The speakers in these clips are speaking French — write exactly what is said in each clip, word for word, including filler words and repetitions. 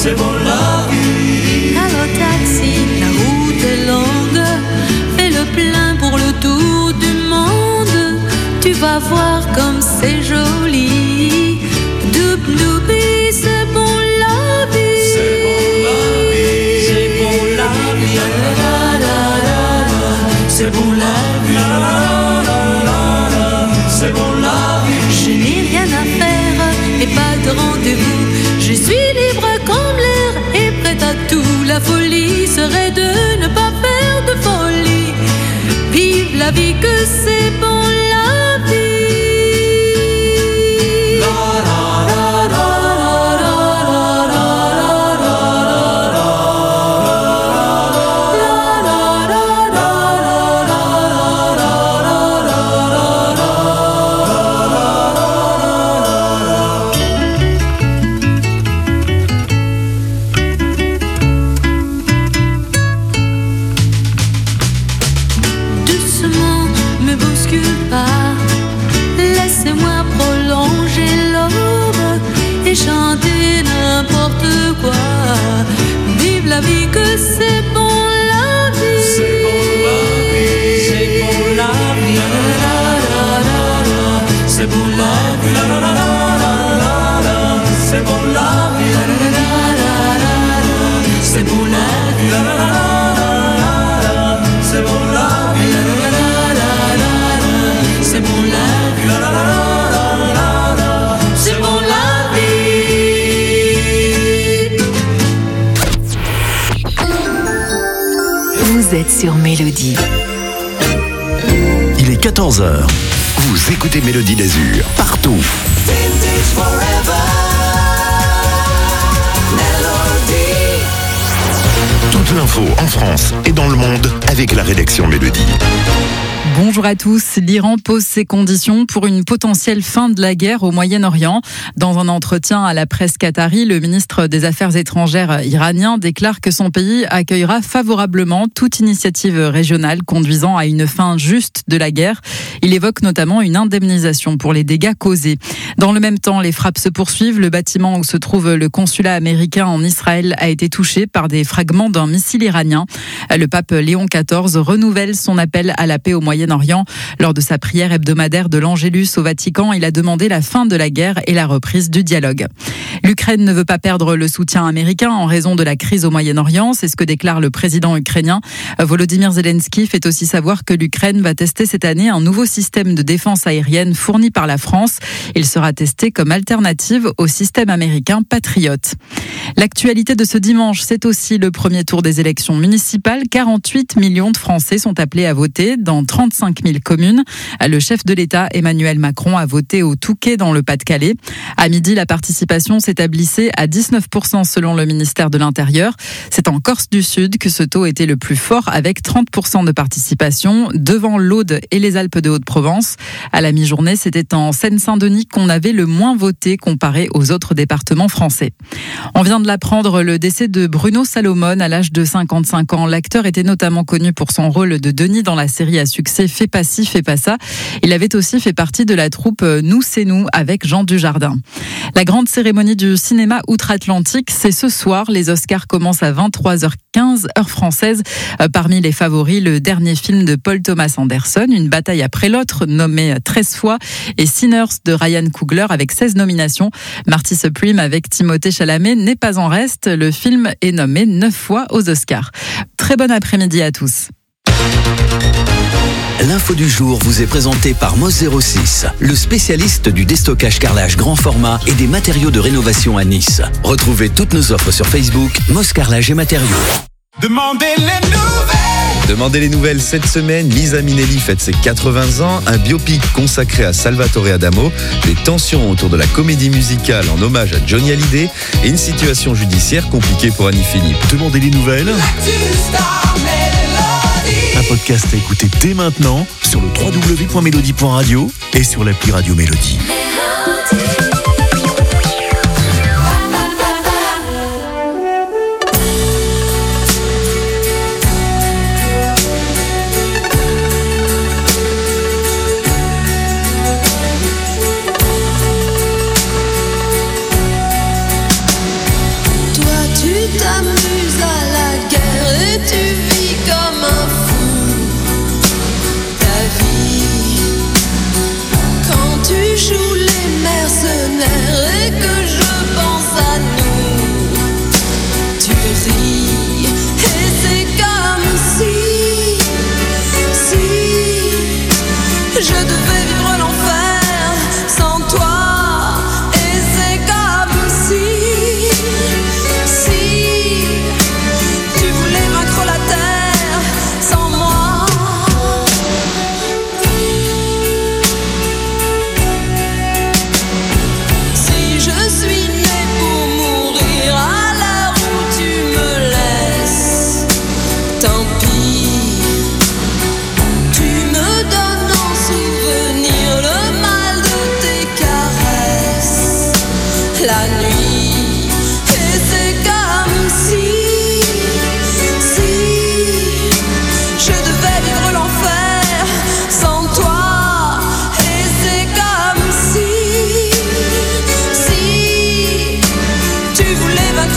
c'est bon la vie. Allô taxi, la route est longue, fais le plein pour le tour du monde. Tu vas voir comme c'est joli. Doup doubi, c'est bon la vie. C'est bon la vie. C'est bon la vie. C'est bon la vie. C'est bon la vie. Je n'ai rien à faire et pas de rendez-vous. Je suis libre comme l'air et prête à tout. La folie serait de ne pas faire de folie. Vive la vie que c'est bon la vie. Chanter n'importe quoi. Vive la vie que c'est bon la vie. C'est bon la vie. C'est bon la vie. C'est bon la vie. C'est bon la vie. C'est bon la vie. C'est bon la vie. C'est bon la vie. Vous êtes sur Mélodie. Il est quatorze heures. Vous écoutez Mélodie d'Azur, partout. Toute l'info en France et dans le monde avec la rédaction Mélodie. Bonjour à tous. L'Iran pose ses conditions pour une potentielle fin de la guerre au Moyen-Orient. Dans un entretien à la presse qatari, le ministre des Affaires étrangères iranien déclare que son pays accueillera favorablement toute initiative régionale conduisant à une fin juste de la guerre. Il évoque notamment une indemnisation pour les dégâts causés. Dans le même temps, les frappes se poursuivent. Le bâtiment où se trouve le consulat américain en Israël a été touché par des fragments d'un missile iranien. Le pape Léon quatorze renouvelle son appel à la paix au Moyen-Orient. Lors de sa prière hebdomadaire de l'Angélus au Vatican, il a demandé la fin de la guerre et la reprise du dialogue. L'Ukraine ne veut pas perdre le soutien américain en raison de la crise au Moyen-Orient. C'est ce que déclare le président ukrainien. Volodymyr Zelensky fait aussi savoir que l'Ukraine va tester cette année un nouveau système de défense aérienne fourni par la France. Il sera testé comme alternative au système américain Patriot. L'actualité de ce dimanche, c'est aussi le premier tour des élections municipales. quarante-huit millions de Français sont appelés à voter dans trente-cinq mille communes. Le chef de l'État, Emmanuel Macron, a voté au Touquet dans le Pas-de-Calais. À midi, la participation s'établissait à dix-neuf pour cent selon le ministère de l'Intérieur. C'est en Corse du Sud que ce taux était le plus fort avec trente pour cent de participation devant l'Aude et les Alpes de Haute-Provence. À la mi-journée, c'était en Seine-Saint-Denis qu'on avait le moins voté comparé aux autres départements français. On vient de l'apprendre, le décès de Bruno Salomon à l'âge de cinquante-cinq ans. L'acteur était notamment connu pour son rôle de Denis dans la série à succès Fais pas ci, fais pas ça. Il avait aussi fait partie de la troupe Nous c'est nous avec Jean Dujardin. La grande cérémonie du cinéma outre-Atlantique, c'est ce soir. Les Oscars commencent à vingt-trois heures quinze, heure française. Parmi les favoris, le dernier film de Paul Thomas Anderson, Une bataille après l'autre, nommé treize fois, et Sinners de Ryan Coogler avec seize nominations. Marty Supreme avec Timothée Chalamet n'est pas en reste. Le film est nommé neuf fois aux Oscars. Très bon après-midi à tous. L'info du jour vous est présentée par Moss zéro six, le spécialiste du déstockage carrelage grand format et des matériaux de rénovation à Nice. Retrouvez toutes nos offres sur Facebook, Moss Carrelage et Matériaux. Demandez les nouvelles. Demandez les nouvelles cette semaine. Lisa Minnelli fête ses quatre-vingts ans. Un biopic consacré à Salvatore Adamo. Des tensions autour de la comédie musicale en hommage à Johnny Hallyday. Et une situation judiciaire compliquée pour Annie Philippe. Demandez les nouvelles. Un podcast à écouter dès maintenant sur le w w w point mélodie point radio et sur l'appli Radio Mélodie. Toi,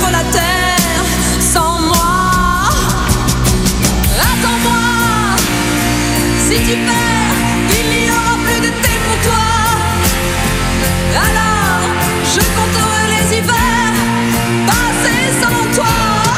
vivre la terre sans moi. Attends-moi, si tu perds, il n'y aura plus de thé pour toi. Alors, je compterai les hivers passés sans toi.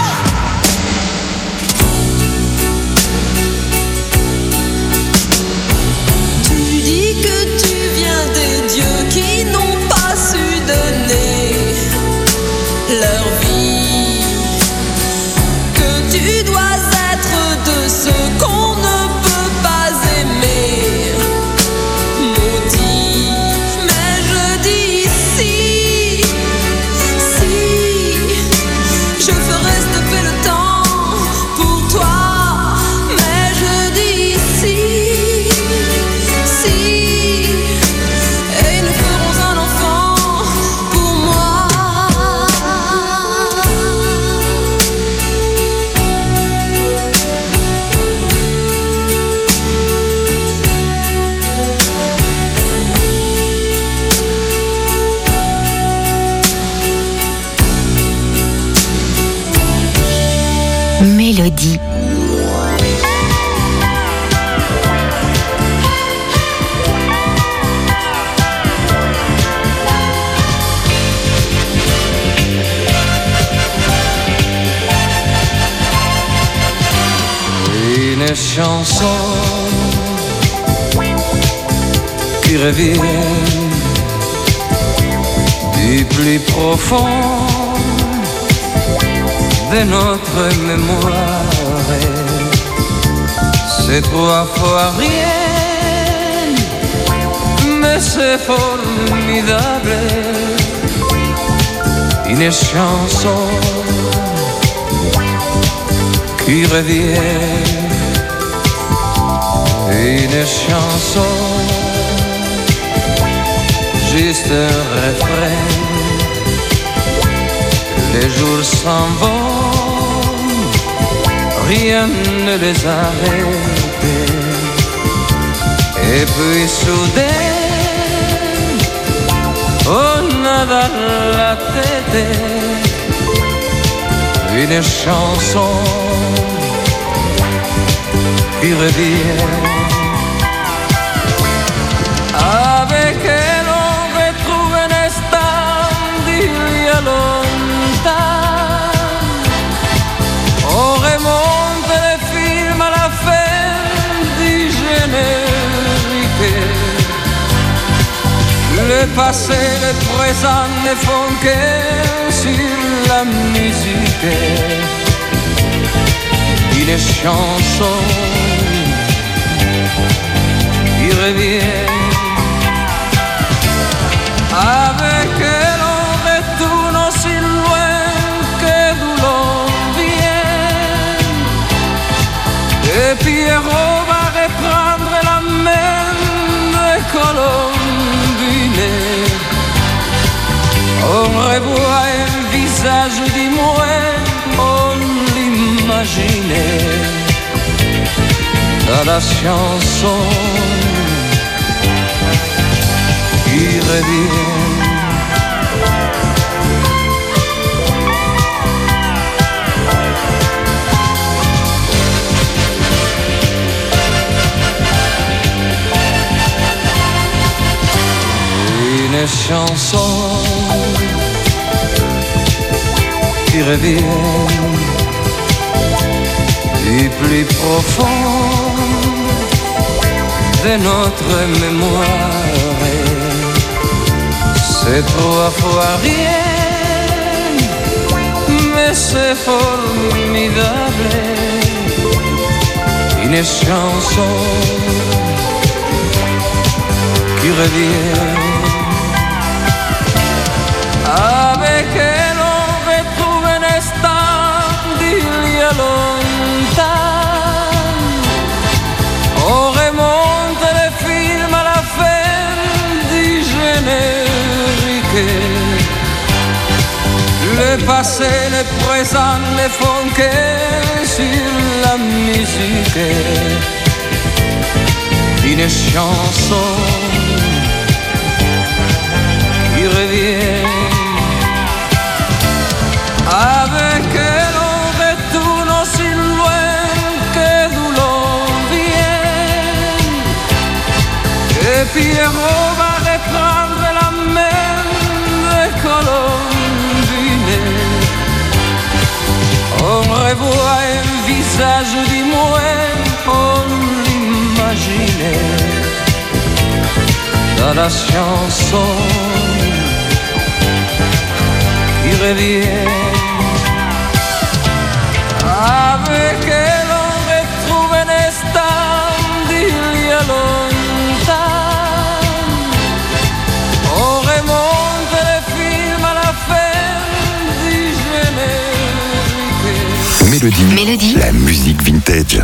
Tu dis que tu viens des dieux qui n'ont pas su donner leur vie, que tu dois être de ceux qu'on ne peut pas aimer. Maudit, mais je dis si, si, je ferai stopper le temps pour toi. Mais je dis si, si, et nous ferons un enfant pour moi. Mélodie. Une chanson qui revient du plus profond de notre mémoire. C'est trois fois rien, mais c'est formidable. Une chanson qui revient, une chanson, juste un refrain. Les jours s'en vont, rien ne les arrête. Et puis soudain, on a dans la tête une chanson qui revient. Avec elle on retrouve un instant d'il y a longtemps. On remonte le film à la fin du générique. Le passé, le présent ne font que sur la musique. Une chanson qui revient. Avec elle on retourne aussi loin que d'où l'on vient. Et Pierrot va reprendre la main de Colombine. On revoit un visage du moins, on l'imaginait dans la chanson qui revient. Une chanson qui revient du plus profond de notre mémoire. C'est trois fois rien, mais c'est formidable. Une chanson qui revient. Avec elle on retrouve un instant d'il y a longtemps. On remonte le film à la fin du générique. Le passé, le présent ne font que sur la musique. Une chanson qui revient. Avec elle on retourne aussi loin que d'où l'on vient. Et Pierrot va reprendre la main de Colombine. On revoit un visage du moins, on l'imaginait dans la chanson qui revient. Avec elle on retrouve un instant d'il y a longtemps. On remonte le film à la fin du générique. Mélodie. Mélodie. La musique vintage.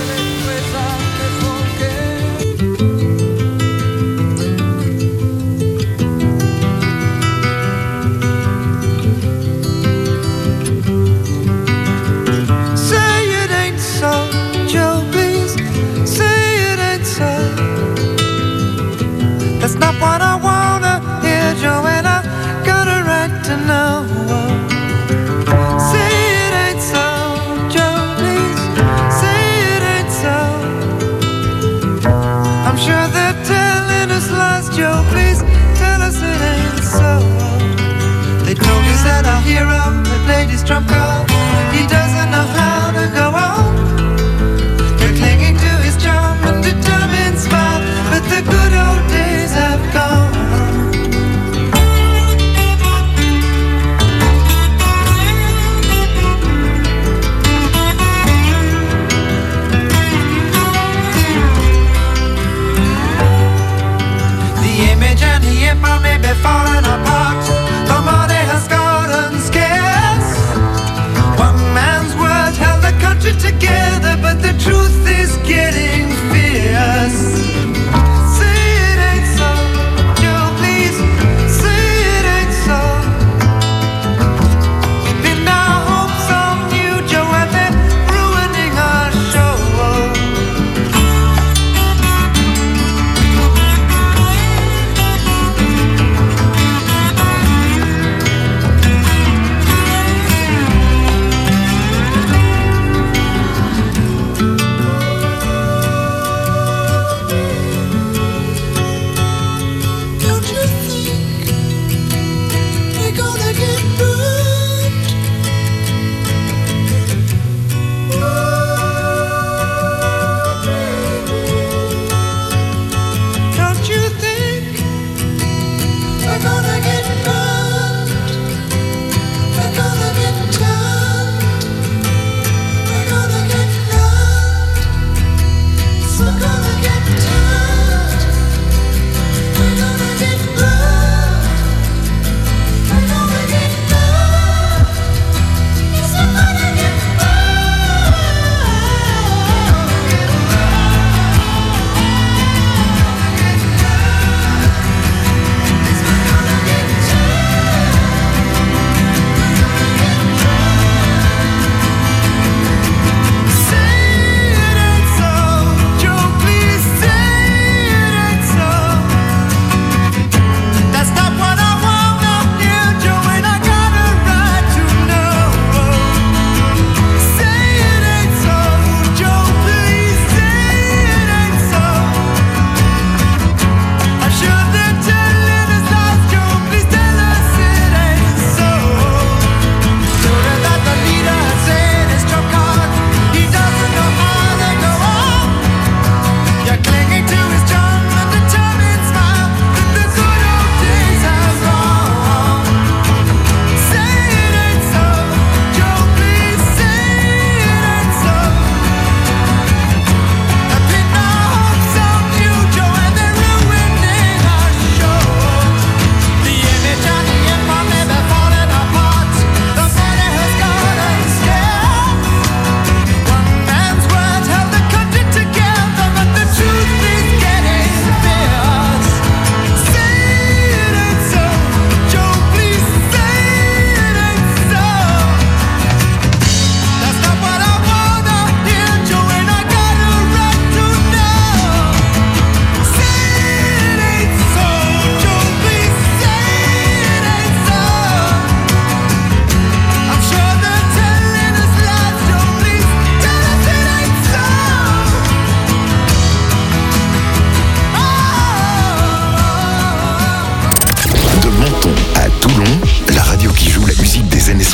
What I wanna hear, Joanna, got a right to know. Say it ain't so, Joe, please. Say it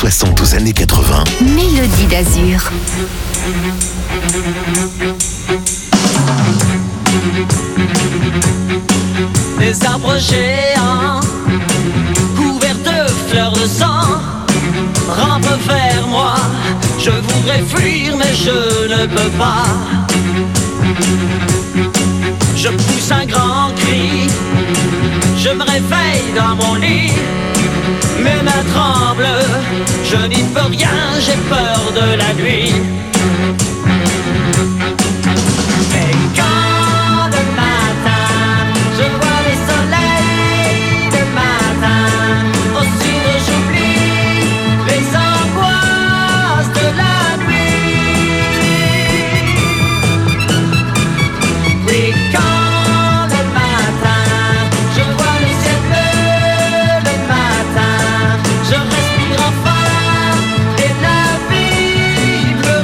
soixante aux années quatre-vingts. Mélodie d'Azur. Des arbres géants couverts de fleurs de sang rampent vers moi. Je voudrais fuir mais je ne peux pas. Je pousse un grand cri, je me réveille dans mon lit. Mes mains tremblent, je n'y peux rien, j'ai peur de la nuit. Et quand le matin, je vois le soleil, le matin, au sud j'oublie les angoisses de la nuit. Oui, quand le matin, je vois le ciel bleu, le matin, je respire enfin et la vie me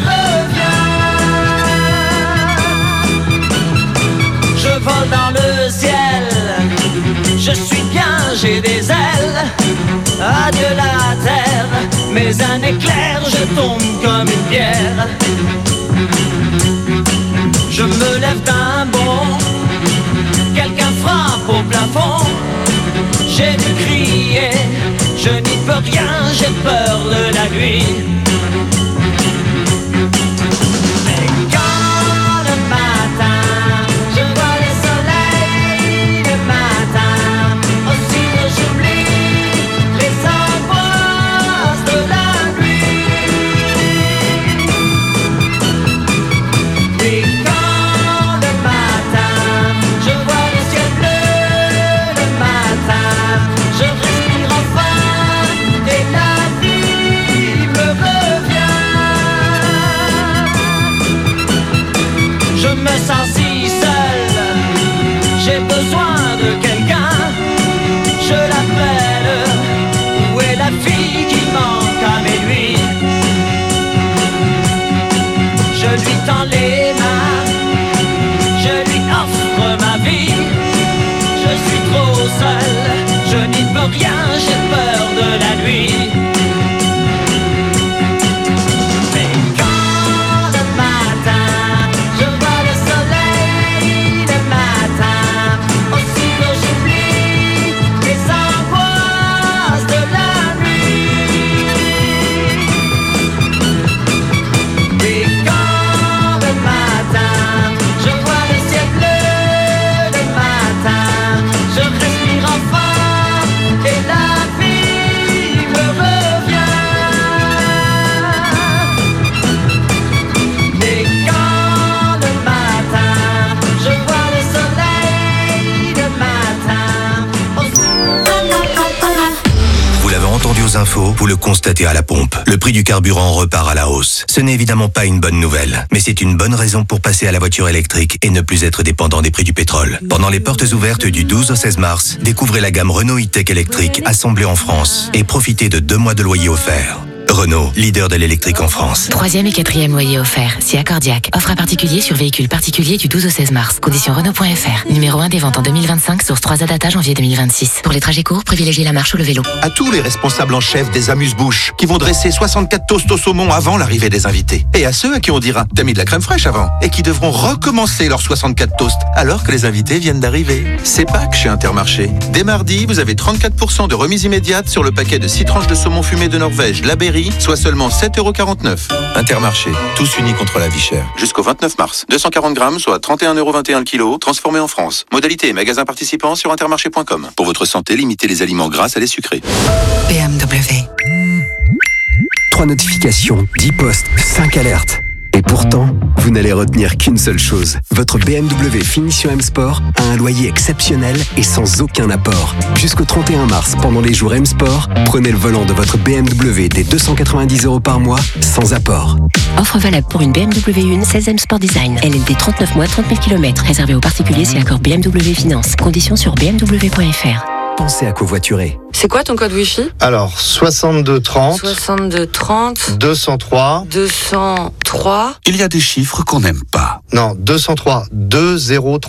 revient. Je vole dans le ciel, je suis bien, j'ai des ailes. Adieu la terre, mais un éclair, je tombe comme une pierre. Je me lève d'un bond, quelqu'un frappe au plafond. J'ai dû crier, je n'y peux rien, j'ai peur de la nuit. Et quand le matin, je vois le soleil, le matin, au sud j'oublie les angoisses de la nuit. Et quand le matin, je vois le ciel bleu, le matin, je respire enfin et la vie me revient. Je me sens si seul, j'ai besoin de quelqu'un. Je l'appelle, où est la fille qui manque à mes nuits? Je lui tends les mains, je lui offre ma vie. Je suis trop seul, je n'y peux rien, j'ai peur de la nuit. Mais quand le matin, je vois le soleil, le matin, au sud j'oublie les angoisses de la nuit. Et quand le matin, je vois le ciel bleu, le matin, je respire enfin et la vie me revient. Et quand le matin, je vois le soleil, le matin, Vous l'avez entendu aux infos, vous le constatez à la pompe. Le prix du carburant repart à la hausse. Ce n'est évidemment pas une bonne nouvelle, mais c'est une bonne raison pour passer à la voiture électrique et ne plus être dépendant des prix du pétrole. Pendant les portes ouvertes du douze au seize mars, découvrez la gamme Renault e-Tech électrique assemblée en France et profitez de deux mois de loyer offert. Renault, leader de l'électrique en France. Troisième et quatrième loyer offert. Si accordiaque. Offre à particulier sur véhicules particuliers du douze au seize mars. Conditions Renault point F R. Numéro un des ventes en deux mille vingt-cinq, source trois A data janvier deux mille vingt-six. Pour les trajets courts, privilégiez la marche ou le vélo. À tous les responsables en chef des amuse-bouches qui vont dresser soixante-quatre toasts au saumon avant l'arrivée des invités. Et à ceux à qui on dira « t'as mis de la crème fraîche avant » et qui devront recommencer leurs soixante-quatre toasts alors que les invités viennent d'arriver. C'est Pâques chez Intermarché. Dès mardi, vous avez trente-quatre pour cent de remise immédiate sur le paquet de six tranches de saumon fumé de Norvège, la Berry, soit seulement sept euros quarante-neuf. Intermarché, tous unis contre la vie chère. Jusqu'au vingt-neuf mars. deux cent quarante grammes, soit trente et un euros vingt et un le kilo, transformé en France. Modalité et magasin participant sur intermarché point com. Pour votre santé, limitez les aliments gras à les sucrés. B M W. Trois notifications, dix postes, cinq alertes. Et pourtant, vous n'allez retenir qu'une seule chose. Votre B M W Finition M Sport a un loyer exceptionnel et sans aucun apport. Jusqu'au trente et un mars, pendant les jours M Sport, prenez le volant de votre B M W dès deux cent quatre-vingt-dix euros par mois, sans apport. Offre valable pour une B M W un seize M Sport Design. L L D trente-neuf mois, trente mille kilomètres. Réservé aux particuliers si accord B M W Finance. Conditions sur b m w point f r. Pensez à covoiturer. C'est quoi ton code Wi-Fi? Alors, soixante-deux trente. soixante-deux trente. deux cent trois. deux cent trois. Il y a des chiffres qu'on n'aime pas. Non, deux cent trois. deux cent trois.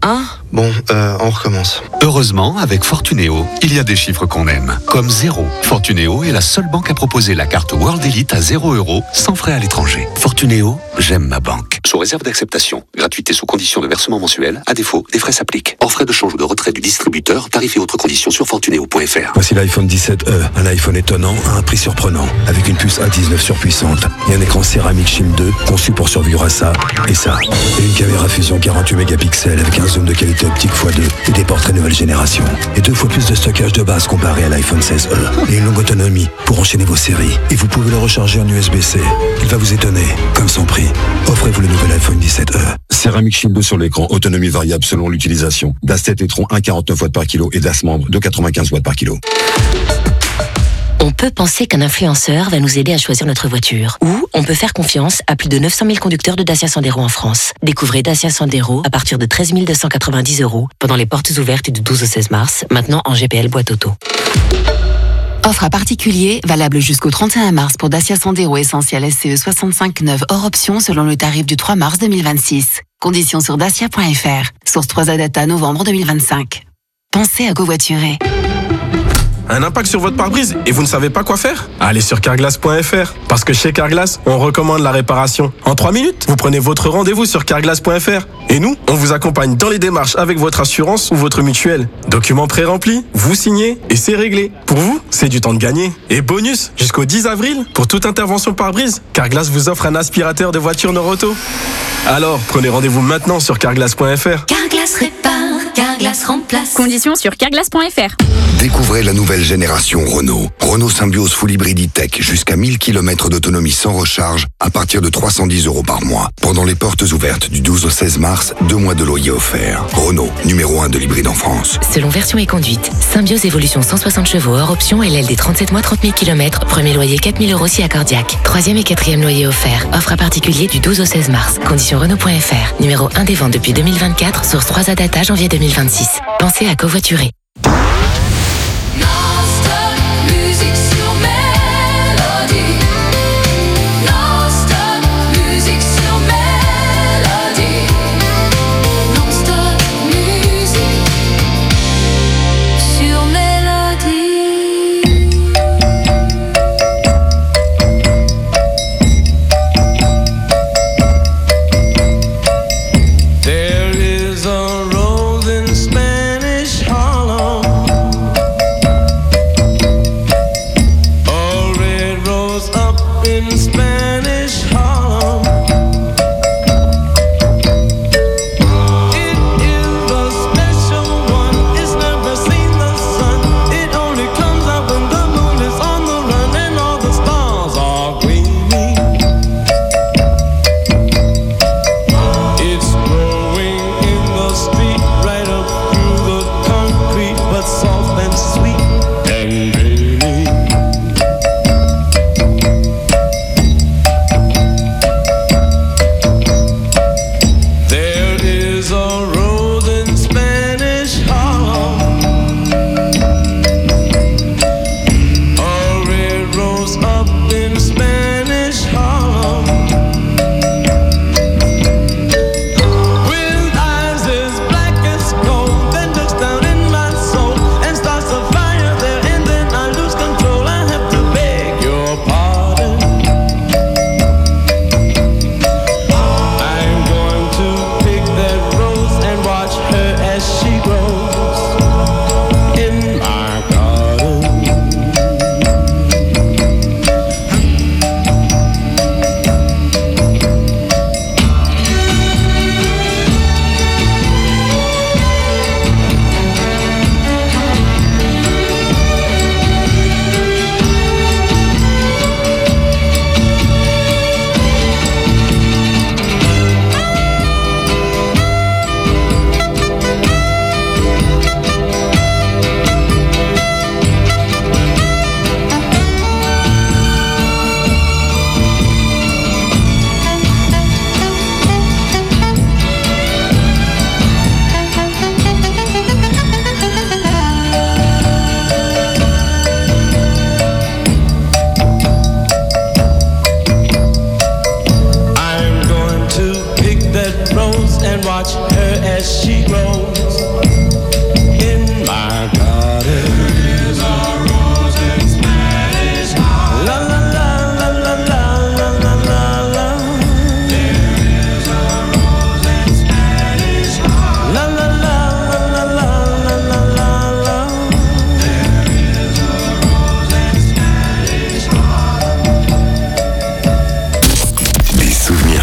un. Bon, euh, on recommence. Heureusement, avec Fortunéo, il y a des chiffres qu'on aime, comme zéro. Fortunéo est la seule banque à proposer la carte World Elite à zéro euros, sans frais à l'étranger. Fortunéo, j'aime ma banque. Sous réserve d'acceptation, gratuité sous condition de versement mensuel, à défaut, des frais s'appliquent. Hors frais de change ou de retrait du distributeur, tarifs et autres conditions sur fortunéo point f r. Voici l'iPhone dix-sept E, un iPhone étonnant à un prix surprenant, avec une puce A dix-neuf surpuissante et un écran céramique Shield deux conçu pour survivre à ça et ça. Et une caméra fusion quarante-huit mégapixels avec un zoom de qualité optique fois deux et des portraits nouvelle génération. Et deux fois plus de stockage de base comparé à l'iPhone seize E. Et une longue autonomie pour enchaîner vos séries. Et vous pouvez le recharger en U S B C. Il va vous étonner, comme son prix. Offrez-vous le nouvel iPhone dix-sept E. Céramique Shield deux sur l'écran, autonomie variable selon l'utilisation. D A S sept et Tron un virgule quarante-neuf watts par kilo et D A S membre de quatre-vingt-quinze watts par kilo. On peut penser qu'un influenceur va nous aider à choisir notre voiture. Ou on peut faire confiance à plus de neuf cent mille conducteurs de Dacia Sandero en France. Découvrez Dacia Sandero à partir de treize mille deux cent quatre-vingt-dix euros pendant les portes ouvertes du douze au seize mars, maintenant en G P L boîte auto. Offre à particulier, valable jusqu'au trente et un mars pour Dacia Sandero Essentiel S C E soixante-cinq neuf hors option selon le tarif du trois mars deux mille vingt-six. Conditions sur dacia point f r. Source trois A Data novembre deux mille vingt-cinq. Pensez à covoiturer. Un impact sur votre pare-brise et vous ne savez pas quoi faire? Allez sur carglass point f r. Parce que chez Carglass, on recommande la réparation. En trois minutes, vous prenez votre rendez-vous sur carglass point f r. Et nous, on vous accompagne dans les démarches avec votre assurance ou votre mutuelle. Documents pré-remplis, vous signez et c'est réglé. Pour vous, c'est du temps de gagner. Et bonus, jusqu'au dix avril, pour toute intervention pare-brise, Carglass vous offre un aspirateur de voiture Noroto. Alors, prenez rendez-vous maintenant sur carglass point f r. Carglass répare, Carglass remplace. Conditions sur carglass point f r. Découvrez la nouvelle génération Renault. Renault Symbiose Full Hybrid E-Tech, jusqu'à mille kilomètres d'autonomie sans recharge, à partir de trois cent dix euros par mois. Pendant les portes ouvertes du douze au seize mars, deux mois de loyer offerts. Renault, numéro un de l'hybride en France. Selon version et conduite, Symbiose Évolution cent soixante chevaux hors option et L D trente-sept mois trente mille kilomètres, premier loyer quatre mille euros si accordiaque. Troisième et quatrième loyer offert. Offre à particulier du douze au seize mars. Conditions Renault point f r. Numéro un des ventes depuis deux mille vingt-quatre, source trois A Data janvier deux mille vingt-six. Pensez à covoiturer.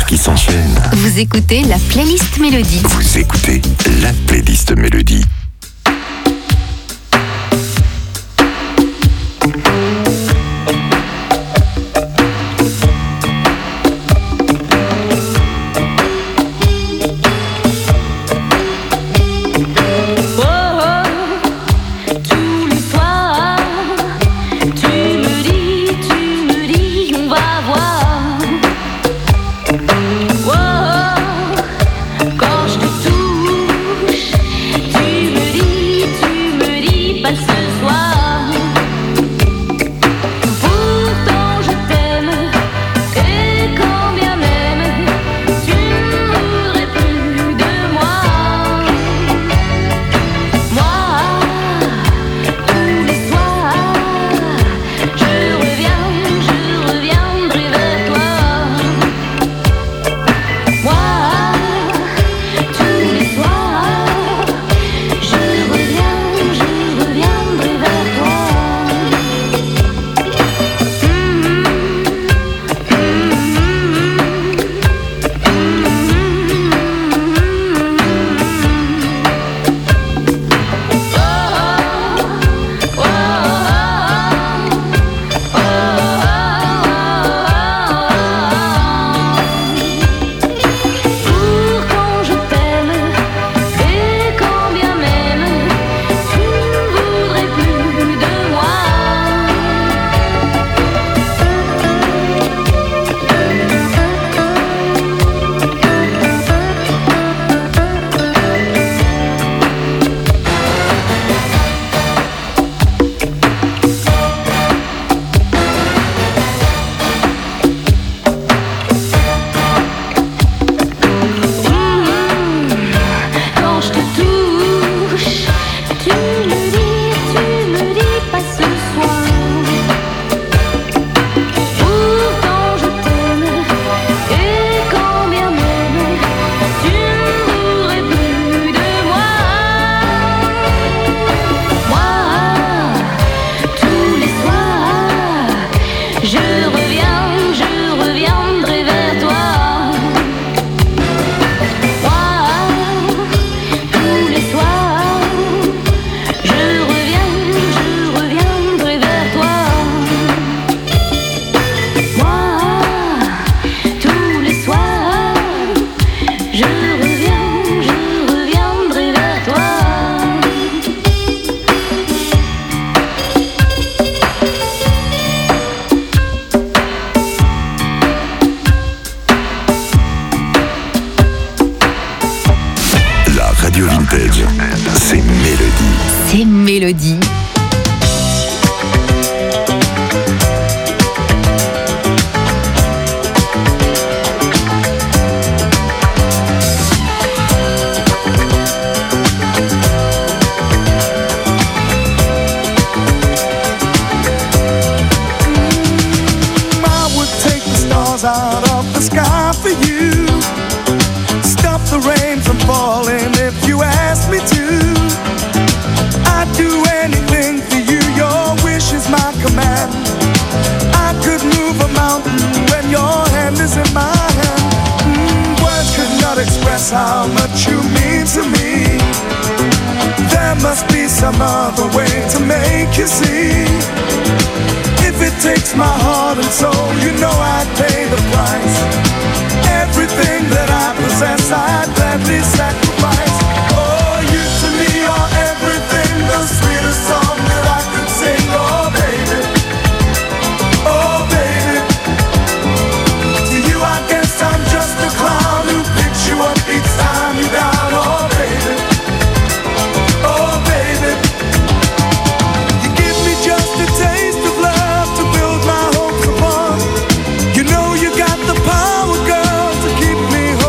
qui s'enchaînent. Vous écoutez la playlist Mélodie. Vous écoutez la playlist Mélodie. Mélodie. Out of the sky for you, stop the rain from falling if you ask me to. I'd do anything for you, your wish is my command. I could move a mountain when your hand is in my hand. mm, Words could not express how much you mean to me. There must be some other way to make you see. If it takes my heart and soul, you know I'd pay the price. Everything that I possess, I'd gladly sacrifice. Oh, you to me are everything, the sweetest song that I could sing. Oh, baby, oh, baby. To you I guess I'm just a clown who picks you up each time you're down. Oh, baby, oh, baby. You give me just a taste of love. You know you got the power, girl, to keep me home.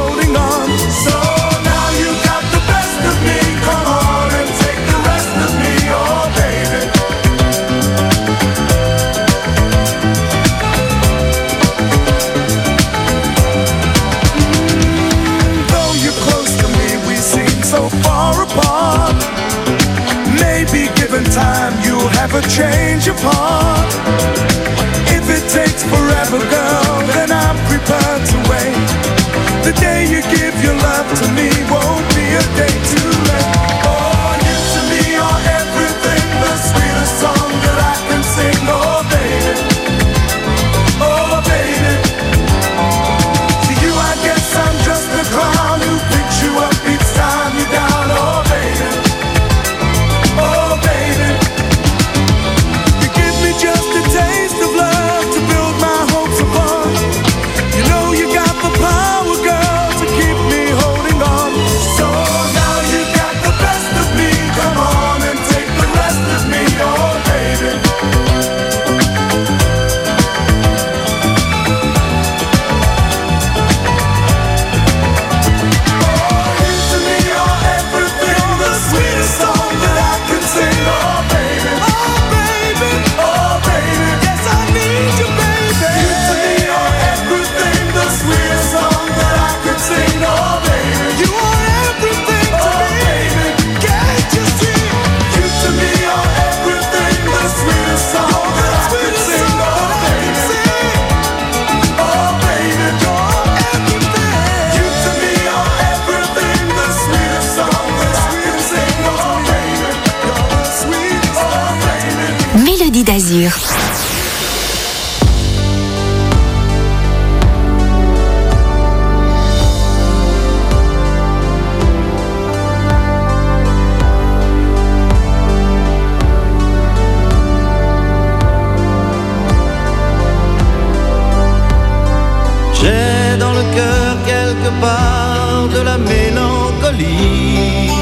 le cœur quelque part de la mélancolie.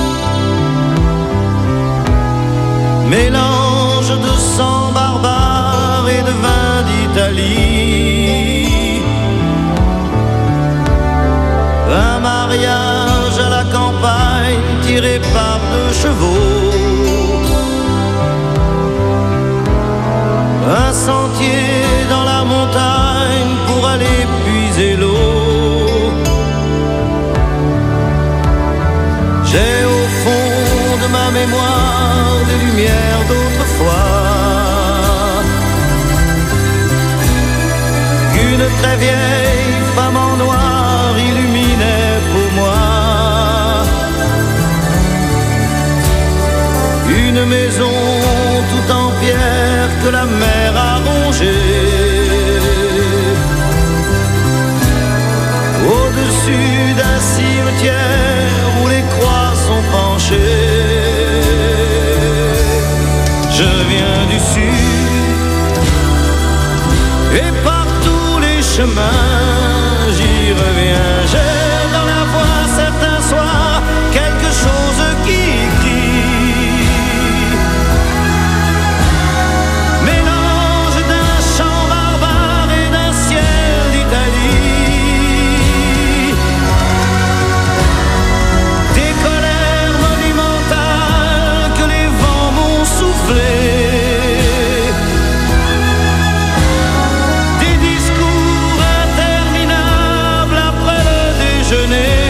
Mélange de sang barbare et de vin d'Italie. Un mariage à la campagne tiré par deux chevaux. Un sentier dans la montagne pour aller puiser l'eau. J'ai au fond de ma mémoire des lumières d'autrefois qu'une très vieille femme en noir illuminait pour moi. Une maison tout en pierre que la mer a rongée. Au-dessus d'un cimetière où les croix sont penchées. Je viens du sud et par tous les chemins j'y reviens. J'ai dans la voix certains soirs quelque chose qui crie. Mélange d'un chant barbare et d'un ciel d'Italie. Des colères monumentales que les vents m'ont soufflées. Des discours interminables après le déjeuner.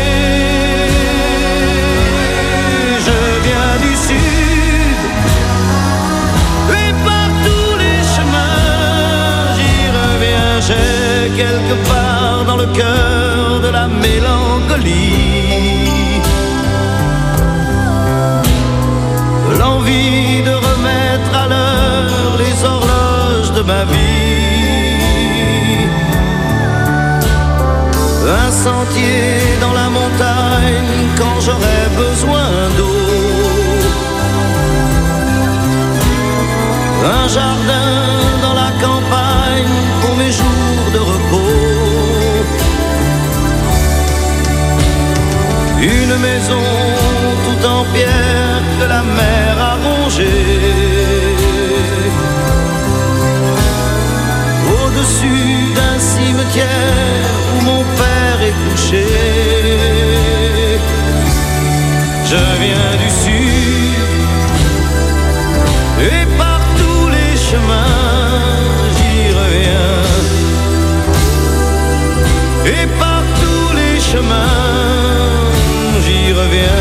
Je viens du sud et par tous les chemins j'y reviens. J'ai quelque part dans le cœur de la mélancolie l'envie de remettre à l'heure les horloges de ma vie. Un sentier dans la montagne quand j'aurai besoin d'eau. Un jardin dans la campagne pour mes jours de repos. Une maison tout en pierre que la mer a rongée. Au-dessus d'un cimetière où mon père est couché. Je viens du sud et par tous les chemins j'y reviens. Et par tous les chemins j'y reviens.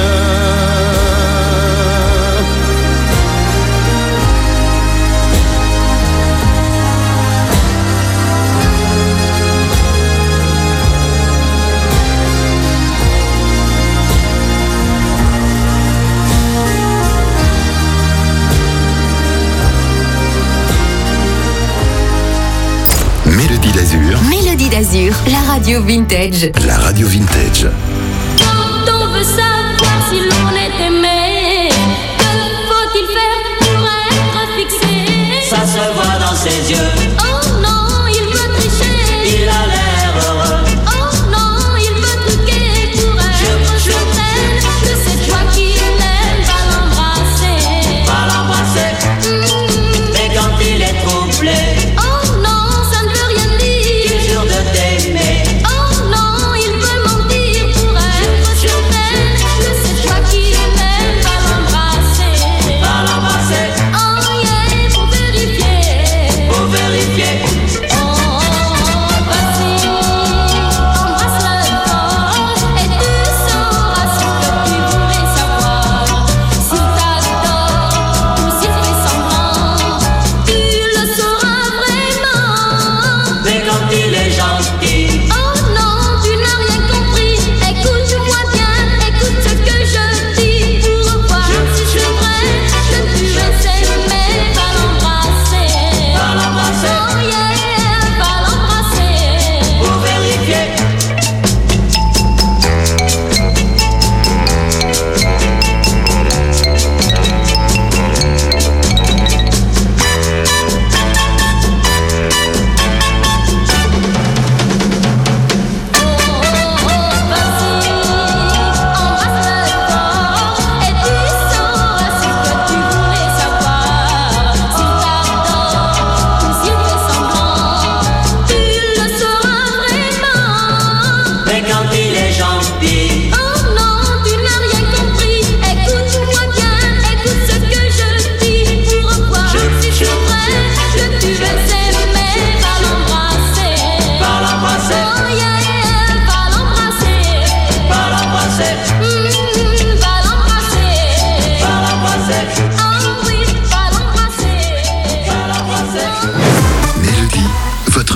Mélodie d'Azur. Mélodie d'Azur, la radio vintage. La radio vintage. Quand on veut savoir si l'on est aimé, que faut-il faire pour être fixé? Ça se voit dans ses yeux. Oh non, il veut tricher. Il a l'air heureux. Oh non, il veut truquer pour être certaine que c'est toi qui l'aime. Va l'embrasser. Va l'embrasser. Mmh. Mais quand il est troublé, Oh non, ça ne veut rien dire. il jure de t'aimer. Oh non, il veut mentir pour être certaine que c'est toi qui l'aime. Va l'embrasser. Va l'embrasser. Oh yeah, pour vérifier. Pour vérifier. Oh, vas-y, embrasse-le fort et tu sauras ce que tu voulais savoir. S'il t'adore ou s'il fait semblant, tu le sauras vraiment. Mais quand il est gentil, Oh non, tu n'as rien compris. Écoute-moi bien, écoute ce que je dis pour voir si c'est vrai que tu veux s'aimer. Va l'embrasser. Va l'embrasser. Oh yeah, va l'embrasser. pour vérifier.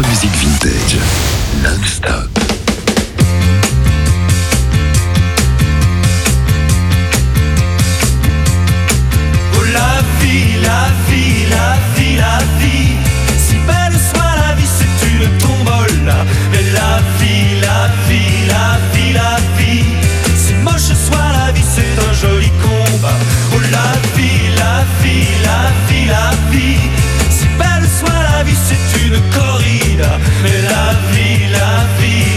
votre musique vintage, non-stop. Oh la vie, la vie, la vie, la vie. Si belle soit la vie, c'est une tombola. Mais la vie, la vie, la vie, la vie. Si moche soit la vie, c'est un joli combat. Oh la vie, la vie, la vie, la vie. Si belle soit la vie, c'est une corrida. Mais la vie, la vie,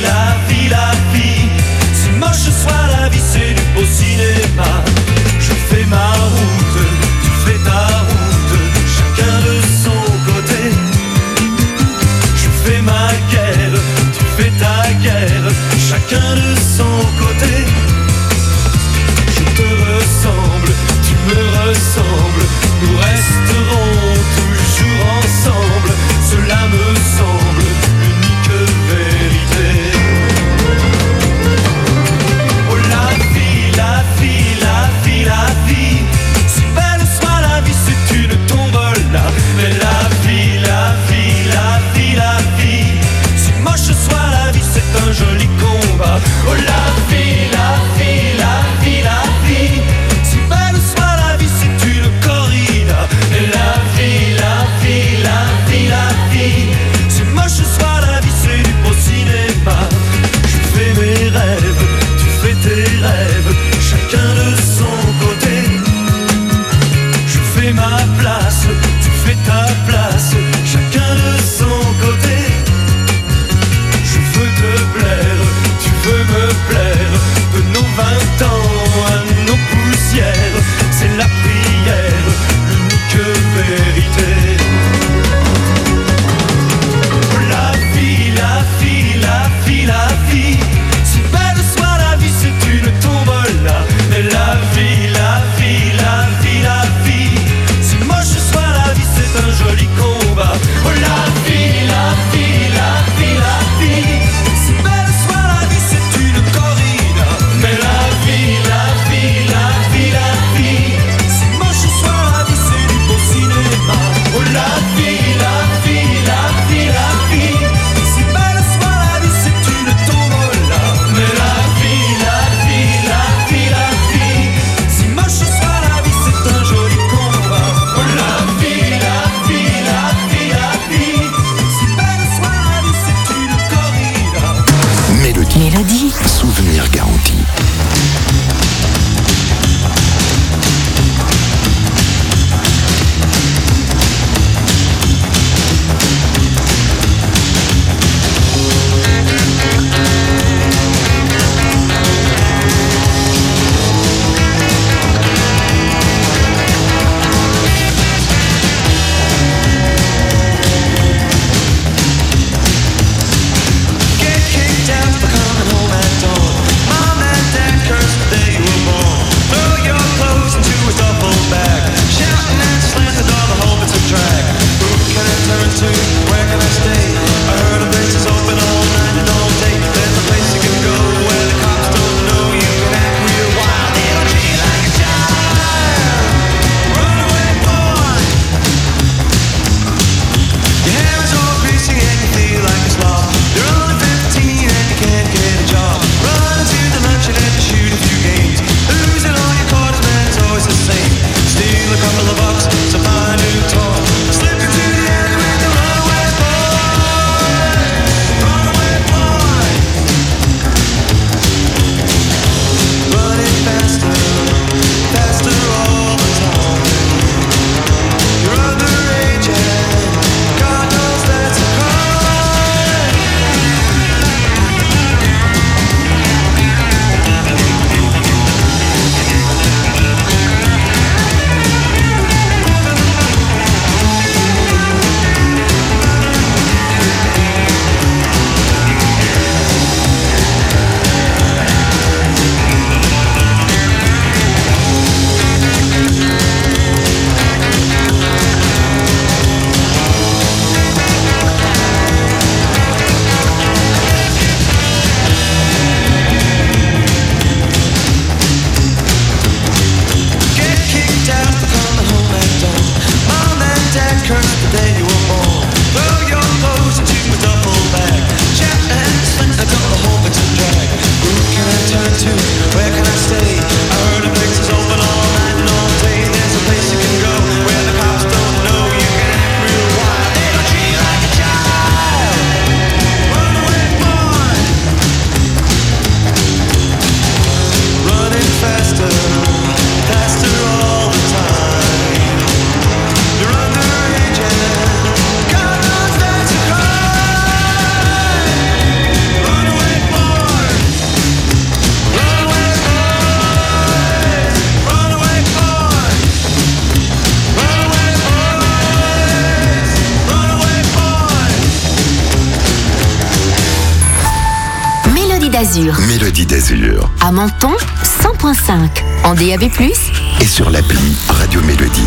d'Azur. Mélodie d'Azur. À Menton, cent virgule cinq. En D A B plus, Et sur l'appli Radio Mélodie.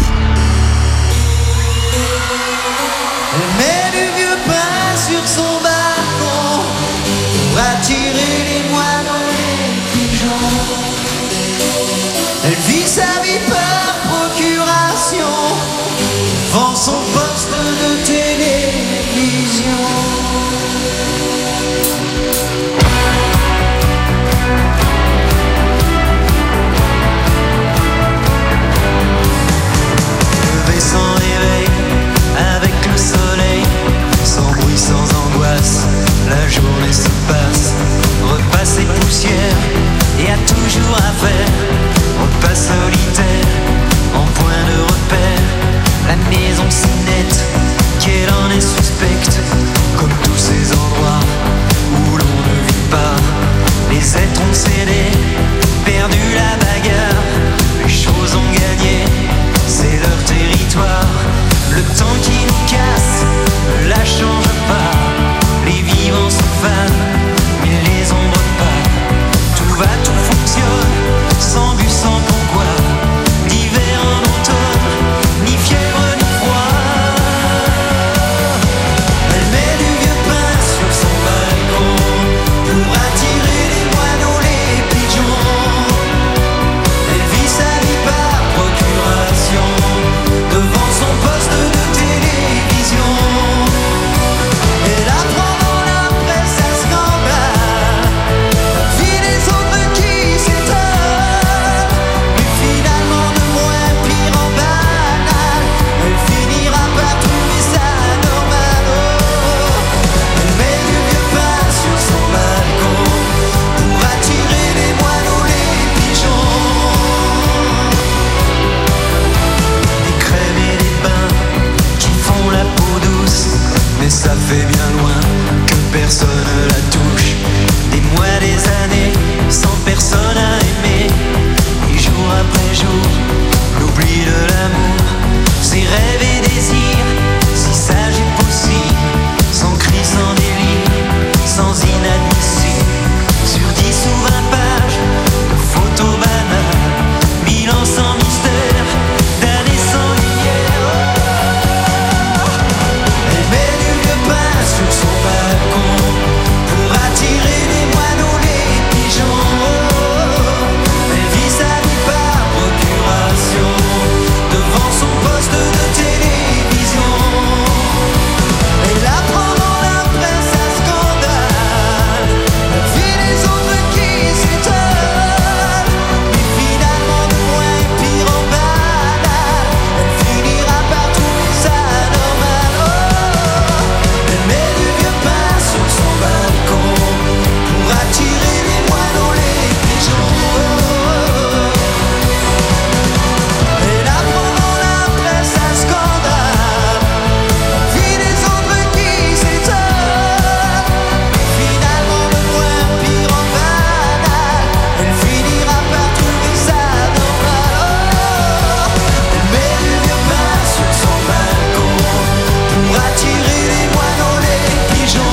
Elle met du vieux pain sur son balcon pour attirer les moineaux et les pigeons. Elle vit sa vie par procuration, vend son poste de télévision. Levé sans réveil, avec le soleil, sans bruit, sans angoisse, la journée se passe. Repasse et poussière, et a toujours à faire. Repas solitaire, en point de repère. La maison si nette, qu'elle en est suspecte. Comme tous ces endroits où l'on ne vit pas. Les êtres ont cédé, perdu la bagarre. Les choses ont gagné, c'est leur territoire. Le temps qui nous casse ne la change pas. Les vivants se fanent, mais les ombres pas. Tout va, tout fonctionne, sans but, sans pourquoi. D'hiver en automne, ni fièvre ni froid. Elle met du vieux pain sur son balcon pour attirer les moineaux, les pigeons. Elle vit sa vie par procuration devant son poste de télévision. Elle apprend dans la presse à scandale la vie des autres qui s'étonnent, mais finalement de moins pire en banal. Elle finira par trouver ça normal. Oh, elle met du vieux pain sur son balcon pour attirer les moineaux, les pigeons. Des crèmes et des bains qui font la peau douce, mais ça fait bien loin que personne la touche. Des mois, des années, sans personne à aimer. Et jour après jour, l'oubli de l'amour. Ses rêves et désirs, si sages et possibles. Sans cri, sans délire, sans inadmissible. Sur dix ou vingt pages de photos banales. Bilan sans mystère, d'années sans lumière. Elle met du vieux pain sur son balcon pour attirer les moineaux, les pigeons. Elle vit sa vie par procuration devant son poste de télévision. Elle apprend dans la presse à scandale la vie des autres qui s'étonnent, mais finalement de moins pire en banal. Elle finira par trouver ça normal. Oh, elle met du vieux pain sur son balcon pour attirer les moineaux, les pigeons. Elle apprend dans la presse à scandale la vie des autres qui s'étonnent, mais finalement de moins pire en banal. Elle finira par trouver ça normal. Oh, elle met du vieux pain sur son balcon pour attirer les moineaux, les pigeons.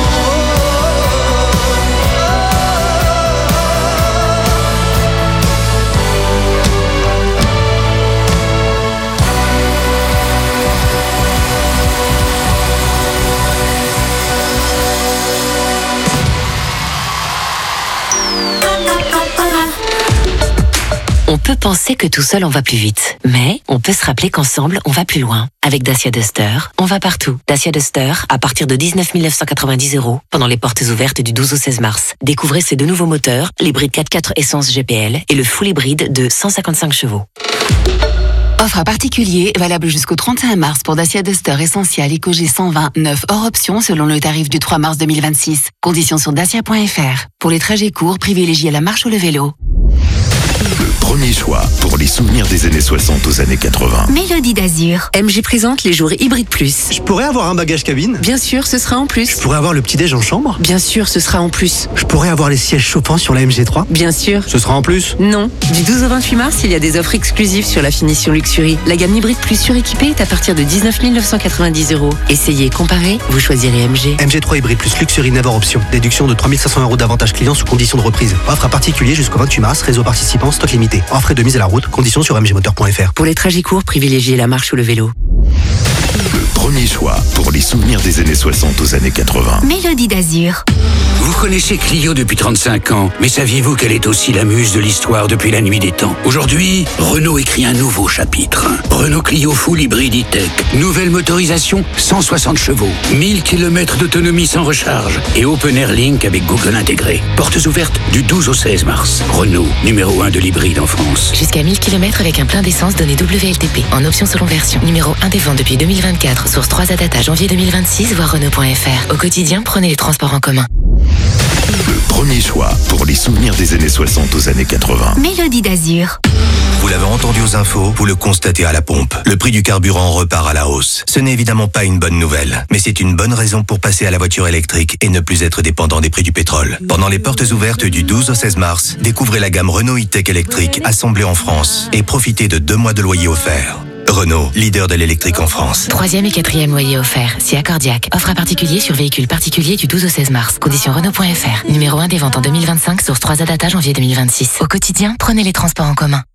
On peut penser que tout seul on va plus vite, mais on peut se rappeler qu'ensemble on va plus loin. Avec Dacia Duster, on va partout. Dacia Duster, à partir de dix-neuf mille neuf cent quatre-vingt-dix euros, pendant les portes ouvertes du douze au seize mars. Découvrez ces deux nouveaux moteurs, l'hybride quatre quatre essence G P L et le full hybride de cent cinquante-cinq chevaux. Offre à particulier valable jusqu'au trente et un mars pour Dacia Duster Essential EcoG cent vingt neuf hors option selon le tarif du trois mars deux mille vingt-six. Conditions sur dacia point f r. Pour les trajets courts, privilégiez la marche ou le vélo. Le Premier choix pour les souvenirs des années soixante aux années quatre-vingts. Mélodie d'Azur. M G présente les jours hybrides plus. Je pourrais avoir un bagage cabine? Bien sûr, ce sera en plus. Je pourrais avoir le petit-déj en chambre? Bien sûr, ce sera en plus. Je pourrais avoir les sièges chauffants sur la M G trois? Bien sûr. Ce sera en plus? Non. Du douze au vingt-huit mars, il y a des offres exclusives sur la finition Luxury. La gamme hybride plus suréquipée est à partir de dix-neuf mille neuf cent quatre-vingt-dix euros. Essayez, comparez, vous choisirez M G. M G trois hybride plus Luxury Never Option. Déduction de trois mille cinq cents euros d'avantage client sous condition de reprise. Offre à particulier jusqu'au vingt-huit mars. Réseau participant, stock limité. Hors frais de mise à la route. Conditions sur m g moteur point f r. Pour les trajets courts, privilégiez la marche ou le vélo. Le premier choix pour les souvenirs des années soixante aux années quatre-vingts. Mélodie d'Azur. Vous connaissez Clio depuis trente-cinq ans, mais saviez-vous qu'elle est aussi la muse de l'histoire depuis la nuit des temps? Aujourd'hui, Renault écrit un nouveau chapitre. Renault Clio Full Hybrid E-Tech. Nouvelle motorisation, cent soixante chevaux, mille kilomètres d'autonomie sans recharge et Open Air Link avec Google intégré. Portes ouvertes du douze au seize mars. Renault, numéro un de l'hybride en France. Jusqu'à mille kilomètres avec un plein d'essence donné W L T P. En option selon version. Numéro un des ventes depuis deux mille vingt-quatre. Source trois à data janvier deux mille vingt-six, voir Renault point F R. Au quotidien, prenez les transports en commun. Le premier choix pour les souvenirs des années soixante aux années quatre-vingts. Mélodie d'Azur. Vous l'avez entendu aux infos, vous le constatez à la pompe. Le prix du carburant repart à la hausse. Ce n'est évidemment pas une bonne nouvelle, mais c'est une bonne raison pour passer à la voiture électrique et ne plus être dépendant des prix du pétrole. Pendant les portes ouvertes du douze au seize mars, découvrez la gamme Renault E-Tech électrique assemblée en France et profitez de deux mois de loyer offert. Renault, leader de l'électrique en France. Troisième et quatrième loyer offert. Si accordiaque. Offre à particulier sur véhicules particuliers du douze au seize mars. Condition Renault point F R. Numéro un des ventes en deux mille vingt-cinq, source trois à data janvier deux mille vingt-six. Au quotidien, prenez les transports en commun.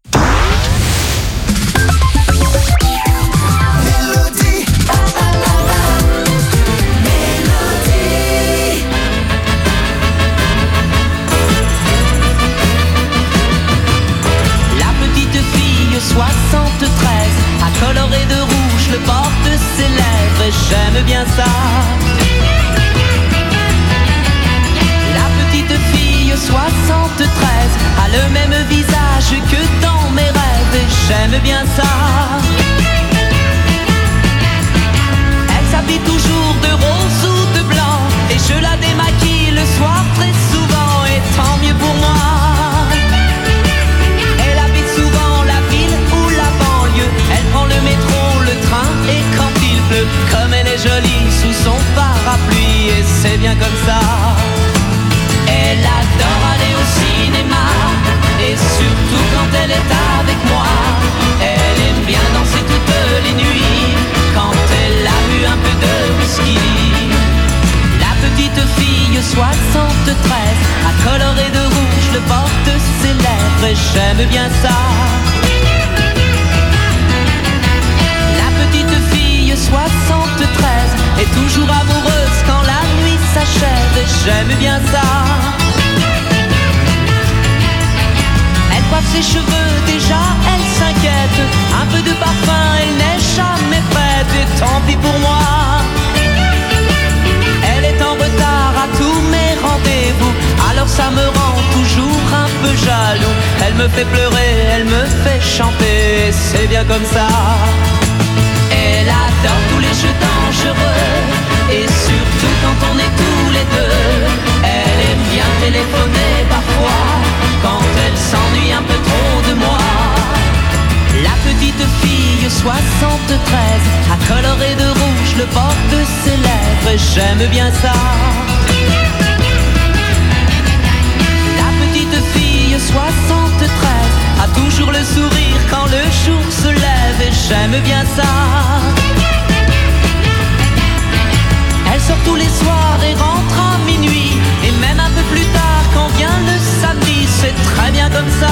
soixante-treize, à colorer de rouge le bord de ses lèvres, et j'aime bien ça. La petite fille soixante-treize a le même visage que dans mes rêves, et j'aime bien ça. Elle s'habille toujours de rose ou de blanc, et je la démaquille le soir très souvent, et tant mieux pour moi. Elle prend le métro, le train et quand il pleut, comme elle est jolie sous son parapluie, et c'est bien comme ça. Elle adore aller au cinéma, et surtout quand elle est avec moi. Elle aime bien danser toutes les nuits, quand elle a bu un peu de whisky. La petite fille soixante-treize a coloré de rouge le bord de ses lèvres, et j'aime bien ça. soixante-treize est toujours amoureuse quand la nuit s'achève, et j'aime bien ça. Elle coiffe ses cheveux, déjà elle s'inquiète. Un peu de parfum, elle n'est jamais prête, et tant pis pour moi. Elle est en retard à tous mes rendez-vous, alors ça me rend toujours un peu jaloux. Elle me fait pleurer, elle me fait chanter, c'est bien comme ça. Elle adore tous les jeux dangereux, et surtout quand on est tous les deux. Elle aime bien téléphoner parfois, quand elle s'ennuie un peu trop de moi. La petite fille soixante-treize a coloré de rouge le bord de ses lèvres, et j'aime bien ça. La petite fille soixante-treize a toujours le sourire quand le jour se lève, et j'aime bien ça. Elle sort tous les soirs et rentre à minuit, et même un peu plus tard quand vient le samedi, c'est très bien comme ça.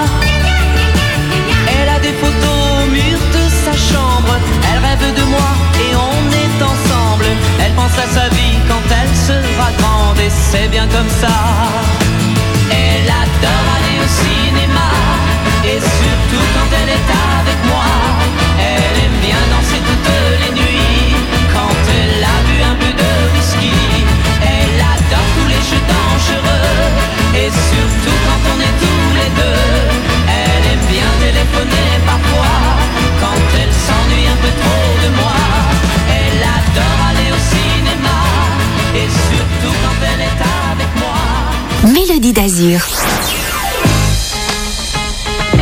Elle a des photos au mur de sa chambre, elle rêve de moi et on est ensemble. Elle pense à sa vie quand elle sera grande, et c'est bien comme ça. Elle adore aller au cinéma, et surtout quand elle est avec moi. Elle aime bien danser toutes les nuits, quand elle a bu un peu de whisky. Elle adore tous les jeux dangereux, et surtout quand on est tous les deux. Elle aime bien téléphoner parfois, quand elle s'ennuie un peu trop de moi. Elle adore aller au cinéma, et surtout quand elle est avec moi. Mélodie d'Azur.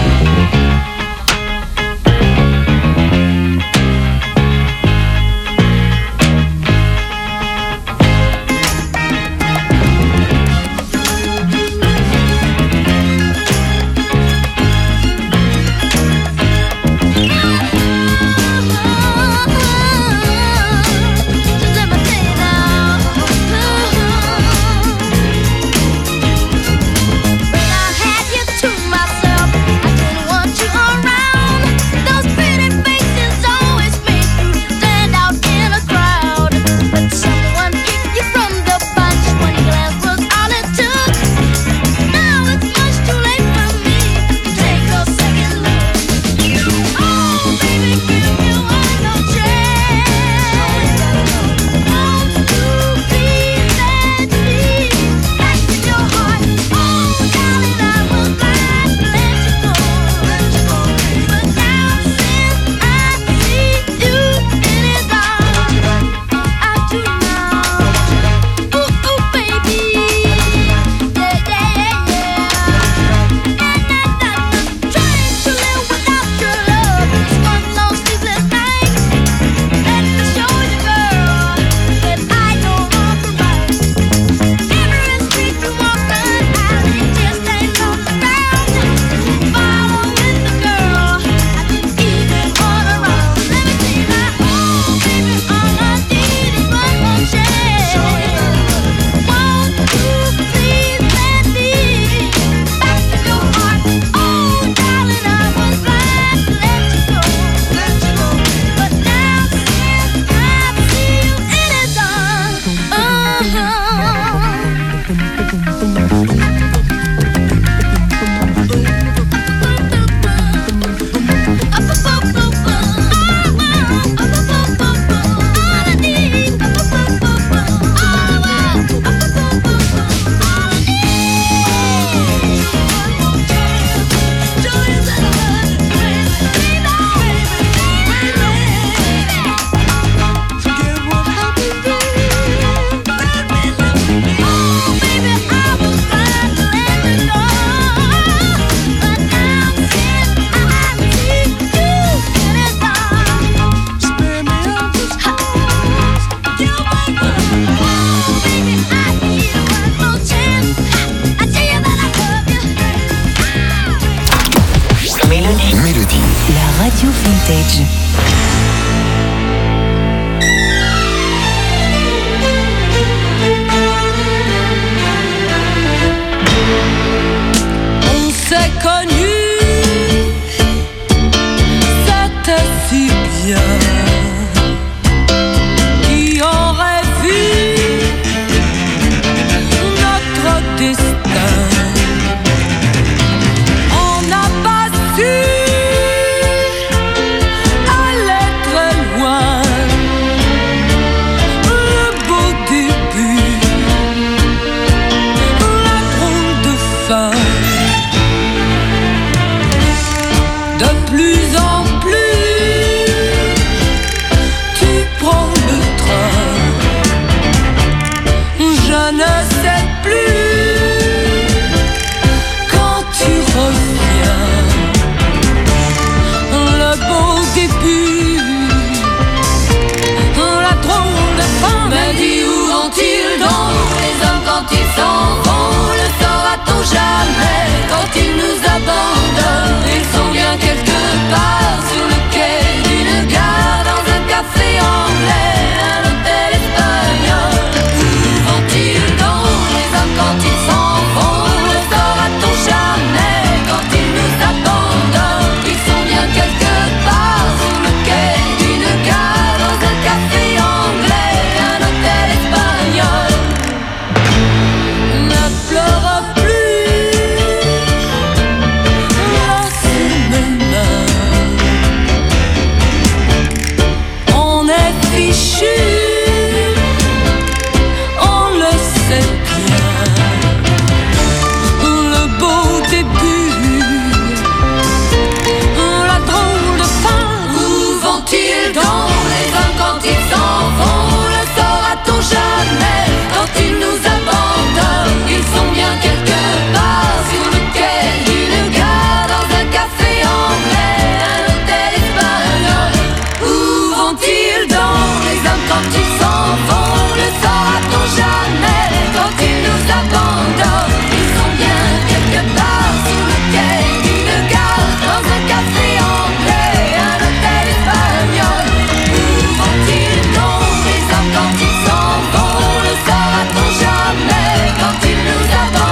jamais quand ils nous abandonnent. Ils sont bien quelque part sur le quai d'une gare dans un café anglais.